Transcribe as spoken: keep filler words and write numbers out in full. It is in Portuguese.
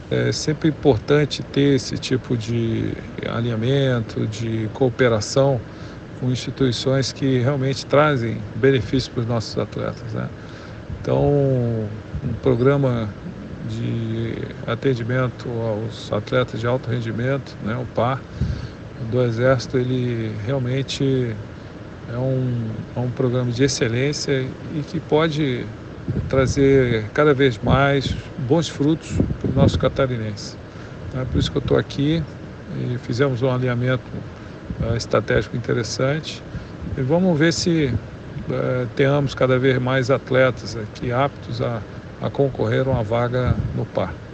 É sempre importante ter esse tipo de alinhamento, de cooperação com instituições que realmente trazem benefícios para os nossos atletas, né? Então, um programa de atendimento aos atletas de alto rendimento, né, o par, do Exército, ele realmente é um, é um programa de excelência e que pode trazer cada vez mais bons frutos para o nosso catarinense. É por isso que eu estou aqui e fizemos um alinhamento uh, estratégico interessante e vamos ver se uh, tenhamos cada vez mais atletas aqui aptos a, a concorrer a uma vaga no par.